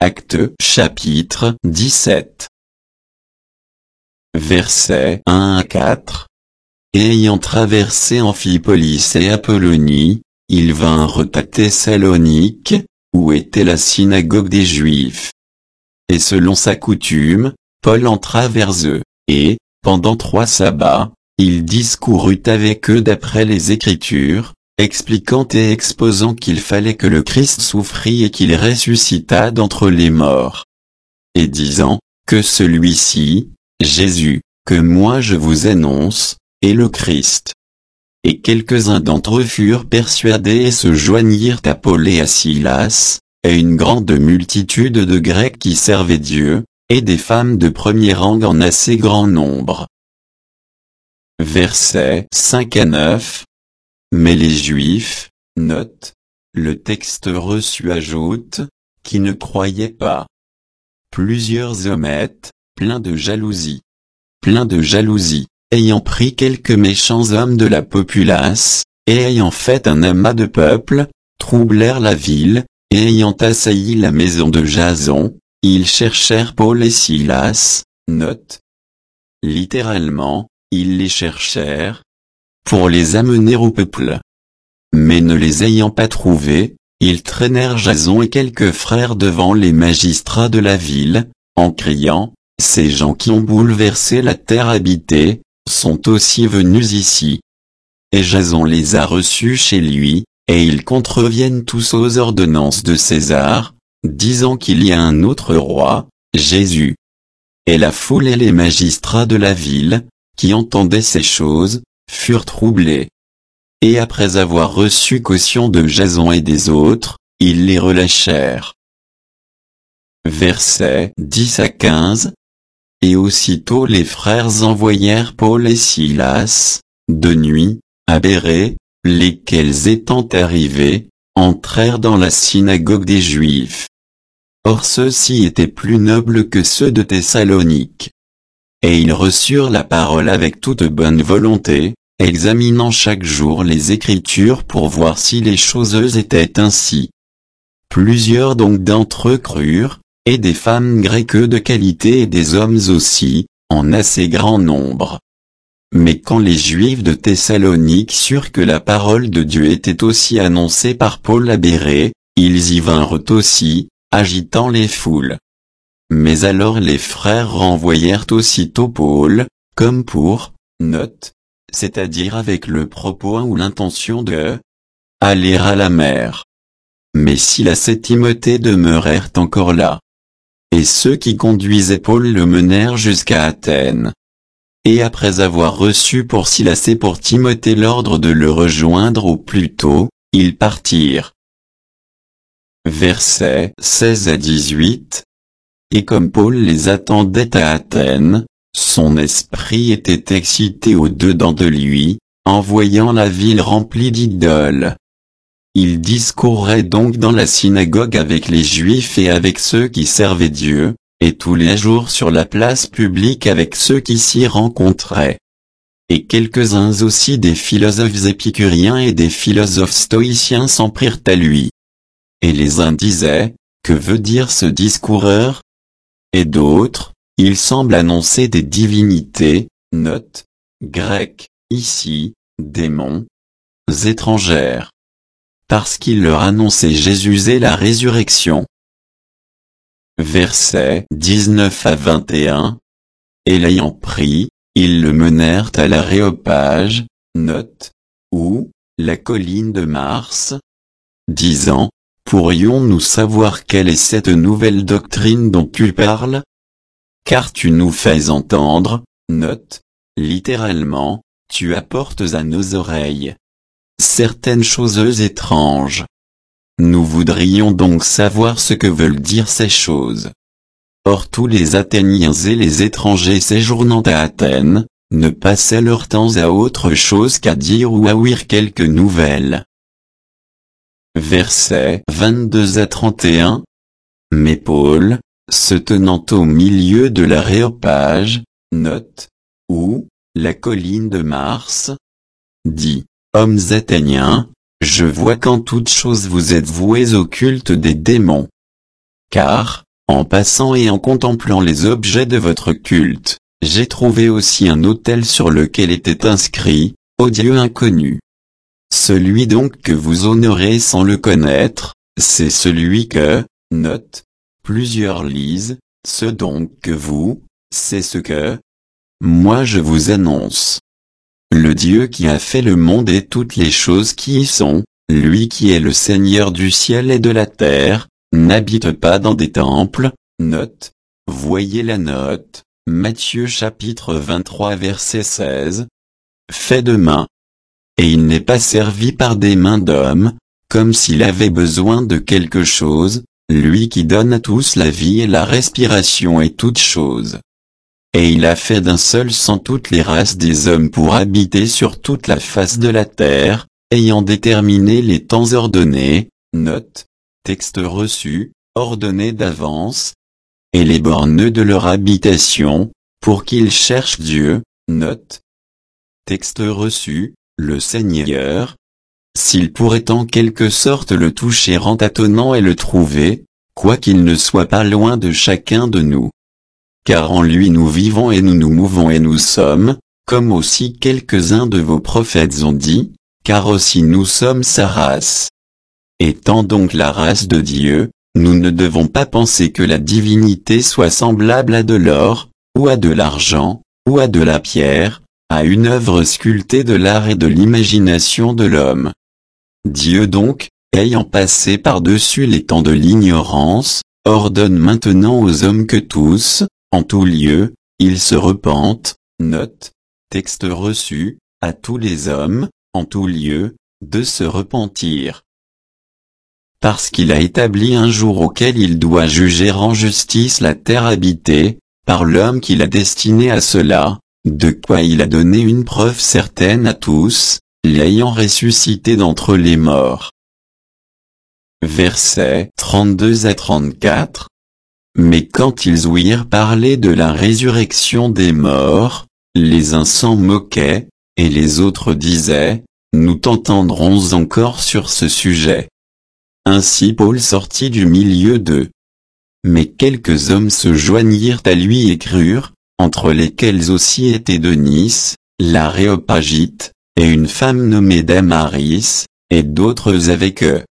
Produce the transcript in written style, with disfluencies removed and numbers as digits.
Actes chapitre 17. Versets 1 à 4. Et ayant traversé Amphipolis et Apollonie, ils vinrent à Thessalonique, où était la synagogue des Juifs. Et selon sa coutume, Paul entra vers eux, et, pendant 3 sabbats, il discourut avec eux d'après les Écritures, expliquant et exposant qu'il fallait que le Christ souffrit et qu'il ressuscitât d'entre les morts. Et disant, que celui-ci, Jésus, que moi je vous annonce, est le Christ. Et quelques-uns d'entre eux furent persuadés et se joignirent à Paul et à Silas, et une grande multitude de Grecs qui servaient Dieu, et des femmes de premier rang en assez grand nombre. Versets 5 à 9. Mais les Juifs, note, le texte reçu ajoute, qui ne croyaient pas. Plusieurs hommettes, pleins de jalousie, ayant pris quelques méchants hommes de la populace, et ayant fait un amas de peuple, troublèrent la ville, et ayant assailli la maison de Jason, ils cherchèrent Paul et Silas, note. Littéralement, ils les cherchèrent, pour les amener au peuple. Mais ne les ayant pas trouvés, ils traînèrent Jason et quelques frères devant les magistrats de la ville, en criant, ces gens qui ont bouleversé la terre habitée, sont aussi venus ici. Et Jason les a reçus chez lui, et ils contreviennent tous aux ordonnances de César, disant qu'il y a un autre roi, Jésus. Et la foule et les magistrats de la ville, qui entendaient ces choses, furent troublés. Et après avoir reçu caution de Jason et des autres, ils les relâchèrent. Versets 10 à 15. Et aussitôt les frères envoyèrent Paul et Silas, de nuit, à Bérée, lesquels étant arrivés, entrèrent dans la synagogue des Juifs. Or ceux-ci étaient plus nobles que ceux de Thessalonique. Et ils reçurent la parole avec toute bonne volonté, examinant chaque jour les Écritures pour voir si les choses étaient ainsi. Plusieurs donc d'entre eux crurent, et des femmes grecques de qualité et des hommes aussi, en assez grand nombre. Mais quand les Juifs de Thessalonique surent que la parole de Dieu était aussi annoncée par Paul à Bérée, ils y vinrent aussi, agitant les foules. Mais alors les frères renvoyèrent aussitôt Paul, comme pour, note, c'est-à-dire avec le propos ou l'intention de aller à la mer. Mais Silas et Timothée demeurèrent encore là. Et ceux qui conduisaient Paul le menèrent jusqu'à Athènes. Et après avoir reçu pour Silas et pour Timothée l'ordre de le rejoindre au plus tôt, ils partirent. Versets 16 à 18. Et comme Paul les attendait à Athènes, son esprit était excité au-dedans de lui, en voyant la ville remplie d'idoles. Il discourait donc dans la synagogue avec les Juifs et avec ceux qui servaient Dieu, et tous les jours sur la place publique avec ceux qui s'y rencontraient. Et quelques-uns aussi des philosophes épicuriens et des philosophes stoïciens s'en prirent à lui. Et les uns disaient, que veut dire ce discoureur? Et d'autres, il semble annoncer des divinités, note, grecques, ici, démons, étrangères. Parce qu'il leur annonçait Jésus et la résurrection. Versets 19 à 21. Et l'ayant pris, ils le menèrent à l'Aréopage, note, ou, la colline de Mars, disant, pourrions-nous savoir quelle est cette nouvelle doctrine dont tu parles? Car tu nous fais entendre, note, littéralement, tu apportes à nos oreilles certaines choses étranges. Nous voudrions donc savoir ce que veulent dire ces choses. Or tous les Athéniens et les étrangers séjournant à Athènes, ne passaient leur temps à autre chose qu'à dire ou à ouïr quelques nouvelles. Versets 22 à 31. Mais Paul, se tenant au milieu de l'Aréopage, note, ou, la colline de Mars, dit, hommes athéniens, je vois qu'en toute chose vous êtes voués au culte des démons. Car, En passant et en contemplant les objets de votre culte, j'ai trouvé aussi un autel sur lequel était inscrit « Ô Dieu inconnu ». Celui donc que vous honorez sans le connaître, c'est celui que, note, plusieurs lisent, ce donc que vous, c'est ce que moi je vous annonce. Le Dieu qui a fait le monde et toutes les choses qui y sont, lui qui est le Seigneur du ciel et de la terre, n'habite pas dans des temples, note, voyez la note, Matthieu chapitre 23 verset 16, fait de main. Et il n'est pas servi par des mains d'hommes, comme s'il avait besoin de quelque chose, lui qui donne à tous la vie et la respiration et toutes choses. Et il a fait d'un seul sang toutes les races des hommes pour habiter sur toute la face de la terre, ayant déterminé les temps ordonnés, note, texte reçu, ordonné d'avance, et les bornes de leur habitation, pour qu'ils cherchent Dieu, note, texte reçu, le Seigneur, s'il pourrait en quelque sorte le toucher en tâtonnant et le trouver, quoiqu'il ne soit pas loin de chacun de nous. Car en lui nous vivons et nous nous mouvons et nous sommes, comme aussi quelques-uns de vos prophètes ont dit, car aussi nous sommes sa race. Étant donc la race de Dieu, nous ne devons pas penser que la divinité soit semblable à de l'or, ou à de l'argent, ou à de la pierre, à une œuvre sculptée de l'art et de l'imagination de l'homme. Dieu donc, ayant passé par-dessus les temps de l'ignorance, ordonne maintenant aux hommes que tous, en tout lieu, ils se repentent, note, texte reçu, à tous les hommes, en tout lieu, de se repentir. Parce qu'il a établi un jour auquel il doit juger en justice la terre habitée, par l'homme qu'il a destiné à cela, de quoi il a donné une preuve certaine à tous, l'ayant ressuscité d'entre les morts. Versets 32 à 34. Mais quand ils ouïrent parler de la résurrection des morts, les uns s'en moquaient, et les autres disaient, nous t'entendrons encore sur ce sujet. Ainsi Paul sortit du milieu d'eux. Mais quelques hommes se joignirent à lui et crurent, entre lesquels aussi était Denis, l'Aréopagite, et une femme nommée Damaris, et d'autres avec eux.